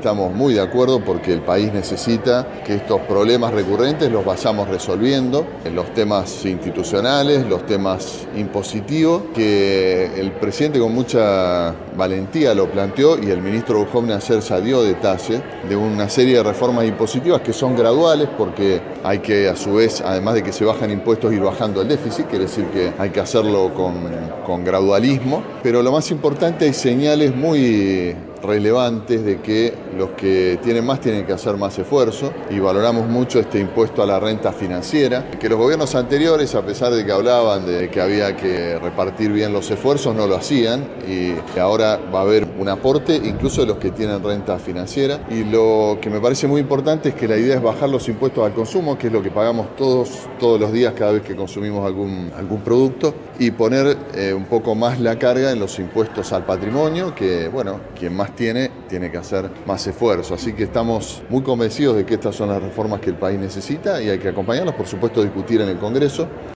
estamos muy de acuerdo porque el país necesita que estos problemas recurrentes los vayamos resolviendo, los temas institucionales, los temas impositivos, que el presidente con mucha valentía lo planteó y el ministro Bujóvner ayer ya dio detalle de una serie de reformas impositivas que son graduales porque hay que, a su vez, además de que se bajan impuestos, ir bajando el déficit, quiere decir que hay que hacerlo con gradualismo, pero lo más importante, hay señales muy relevantes de que los que tienen más tienen que hacer más esfuerzo y valoramos mucho este impuesto a la renta financiera, que los gobiernos anteriores, a pesar de que hablaban de que había que repartir bien los esfuerzos, no lo hacían y ahora va a haber un aporte incluso de los que tienen renta financiera y lo que me parece muy importante es que la idea es bajar los impuestos al consumo, que es lo que pagamos todos los días cada vez que consumimos algún producto y poner un poco más la carga en los impuestos al patrimonio, que bueno, quien más tiene que hacer más esfuerzo. Así que estamos muy convencidos de que estas son las reformas que el país necesita y hay que acompañarlas, por supuesto, discutir en el Congreso.